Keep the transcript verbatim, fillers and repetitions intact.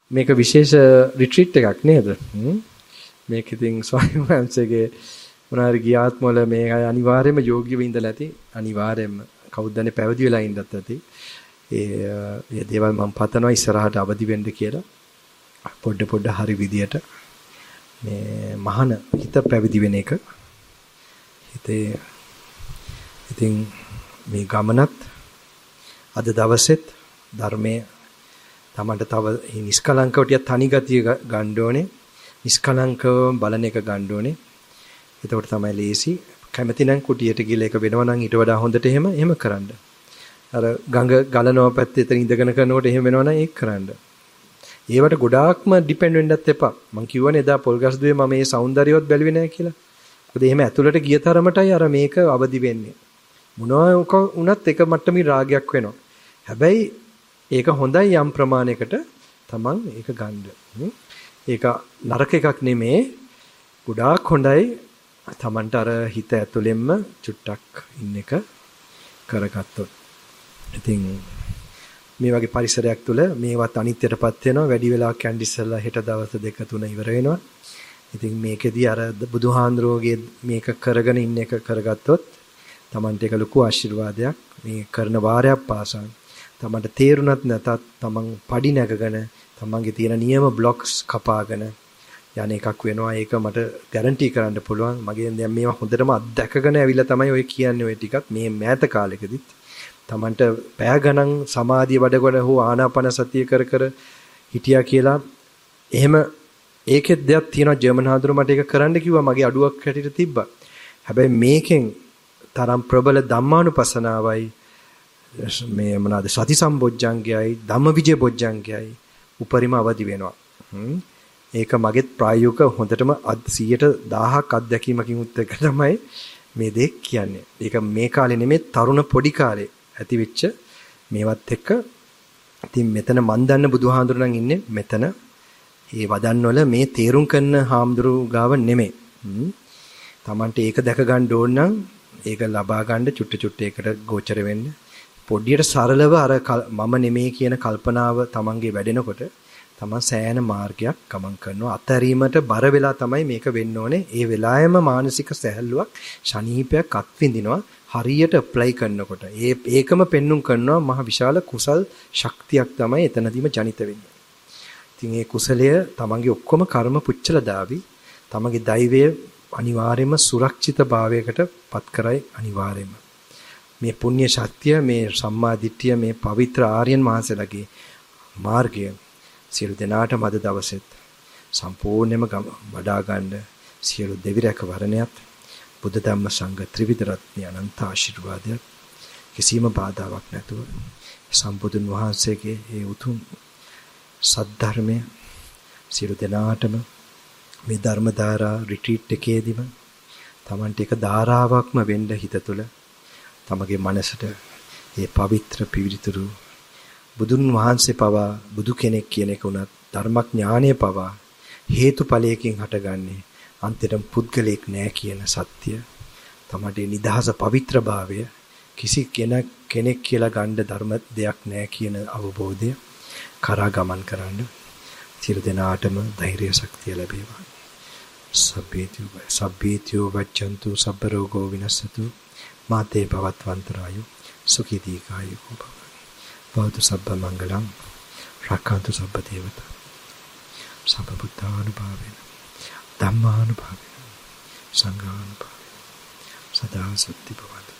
මේක විශේෂ රිට්‍රීට් එකක් නේද? මේක ඉතින් ස්වාමීන් වහන්සේගේ මොනාරි ගියාත්ම වල මේ අය අනිවාර්යයෙන්ම යෝග්‍යව ඉඳලා ඇති. අනිවාර්යයෙන්ම කවුරුදන්නේ පැවිදි වෙලා ඉඳත් ඇති. ඒ ඒ දේවල් මම පතනවා ඉස්සරහට අවදි වෙන්න කියලා. පොඩ පොඩ හරි විදියට මේ මහාන හිත පැවිදි වෙන එක. හිතේ ඉතින් මේ ගමනත් අද දවසෙත් ධර්මයේ තමන්ට තව නිස්කලංකව ටික තනි ගතිය ගන්න ඕනේ. නිස්කලංකව බලන එක ගන්න ඕනේ. එතකොට තමයි ලේසි. කැමති නම් කුටියට ගිහලා ඒක වෙනවා නම් ඊට වඩා හොඳට එහෙම එහෙම කරන්න. අර ගඟ ගලනවා පැත්තේ එතන ඉඳගෙන කරනකොට එහෙම වෙනවා නම් ඒක කරන්න. ඒවට ගොඩාක්ම ඩිපෙන්ඩ් වෙන්නත් එපා. මං කිව්වනේ එදා පොල්ගස් දුවේ මම මේ సౌందර්යවත් බැලුවේ නැහැ කියලා. මොකද එහෙම ඇතුළට ගිය තරමටයි අර මේක අවදි වෙන්නේ. මොනවා වුණත් එක මට්ටමේ රාගයක් වෙනවා. හැබැයි ඒක හොඳයි යම් ප්‍රමාණයකට තමන් ඒක ගන්න. ඒක නරක එකක් නෙමේ. ගොඩාක් හොඳයි තමන්ට අර හිත ඇතුළෙන්ම චුට්ටක් ඉන්න එක කරගත්තොත්. ඉතින් මේ වගේ පරිසරයක් තුළ මේවත් අනිත්‍යයටපත් වෙනවා. වැඩි වෙලාවක් යන්න ඉස්සෙල්ලා හෙට දවස් දෙක තුන ඉවර වෙනවා. ඉතින් මේකෙදී අර බුදුහාඳුරෝගේ මේක කරගෙන ඉන්න එක කරගත්තොත් තමන්ට ඒක ලොකු ආශිර්වාදයක්. මේ කරන වාරයක් පාසා තමන්ට තේරුණත් නැතත් තමන් පඩි නැගගෙන තමන්ගේ තියෙන නියම බ්ලොක්ස් කපාගෙන යන එකක් වෙනවා. ඒක මට ගැරන්ටි කරන්න පුළුවන්. මගේ දැන් මේවා හොඳටම අත්දැකගෙන ඇවිල්ලා තමයි ඔය කියන්නේ ඔය ටිකත් මේ මෑත කාලෙකදීත් තමන්ට පැය ගණන් සමාධිය වඩකොට හෝ ආනාපාන සතිය කර කර හිටියා කියලා එහෙම ඒකෙත් දෙයක් තියෙනවා. ජර්මන් හාමුදුරුවෝ මට ඒක කරන්න කිව්වා. මගේ අඩුවක් හැටියට තිබ්බා. හැබැයි මේකෙන් තරම් ප්‍රබල ධම්මානුපසනාවයි මේ මොනවාද සති සම්බොජ්ජංගයයි ධම්මවිජය බොජ්ජංගයයි උපරිම අවදි වෙනවා. ඒක මගෙත් ප්‍රායෝගික හොඳටම සියයට දහයක් අත්දැකීමකින් උත් එක තමයි මේ දෙයක් කියන්නේ. ඒක මේ කාලේ නෙමෙයි තරුණ පොඩි කාලේ ඇති වෙච්ච මේවත් එක්ක ඉතින් මෙතන මන් දන්න බුදුහාඳුරු නම් ඉන්නේ මෙතන. ඒ වදන් වල මේ තේරුම් කරන හාමුදුරු ගාව නෙමෙයි. තමන්ට ඒක දැක ගන්න ඕන නම් ඒක ලබා ගන්න චුට්ට චුට්ට ඒකට ගෝචර වෙන්න. පොඩ්ඩියට සරලව අර මම නෙමෙයි කියන කල්පනාව තමන්ගේ වැඩෙනකොට තමන් සෑහෙන මාර්ගයක් ගමන් කරනවා. අතරීමට බර වෙලා තමයි මේක වෙන්න ඕනේ. ඒ වෙලාවෙම මානසික සැහැල්ලුවක් ශනීපයක් අත්විඳිනවා. හරියට ඇප්ලයි කරනකොට ඒ ඒකම පෙන්눔 කරනවා මහ විශාල කුසල් ශක්තියක් තමයි එතනදීම ජනිත වෙන්නේ. ඉතින් ඒ කුසලය තමන්ගේ ඔක්කොම කර්ම පුච්චලා දාවි. තමන්ගේ දෛවය අනිවාර්යයෙන්ම සුරක්ෂිත භාවයකට පත් කරයි අනිවාර්යයෙන්ම. මේ පුණ්‍ය ශක්තිය මේ සම්මා දිට්ඨිය මේ පවිත්‍ර ආර්යයන් වහන්සේලාගේ මාර්ගය සියලු දෙනාටම අද දවසෙත් සම්පූර්ණයෙන්ම වඩා ගන්න සියලු දෙවි රැකවරණයත් බුද්ධ ධම්ම සංඝ ත්‍රිවිධ රත්නය අනන්ත ආශිර්වාදයක් කිසිම බාධාවක් නැතුව සම්බුදුන් වහන්සේගේ ඒ උතුම් සද්ධර්මය සියලු දෙනාටම මේ ධර්ම ධාරා රිට්‍රීට් එකේදීම Tamante එක ධාරාවක්ම වෙන්න හිත තුළ තමගේ මනසට ඒ පවිත්‍ර පිවිතුරු බුදුන් වහන්සේ පවා බුදු කෙනෙක් කියන එක උනත් ධර්මඥානය පවා හේතුඵලයකින් හටගන්නේ අන්තිම පුද්ගලෙක් නෑ කියන සත්‍ය තමයි නිදහස පවිත්‍ර භාවය කිසි කෙනෙක් කෙනෙක් කියලා ගන්න ධර්ම දෙයක් නෑ කියන අවබෝධය කරා ගමන් කරන්න සියලු දෙනාටම ධෛර්ය ශක්තිය ලැබේවා. සබ්බේතියෝ සබ්බේතියෝ වච්ඡන්තු සබ්බ රෝගෝ විනස්සතු මාතේ භවත්වන්තරායු සුඛී දීඝායුකෝ භව. භවතු සබ්බ මංගලං රක්ඛන්තු සබ්බ දේවතා සබ්බ බුද්ධානුභාවේන ධම්මානුභාවේන සංඝානුභාවේන සදා සත්‍ති භවතු.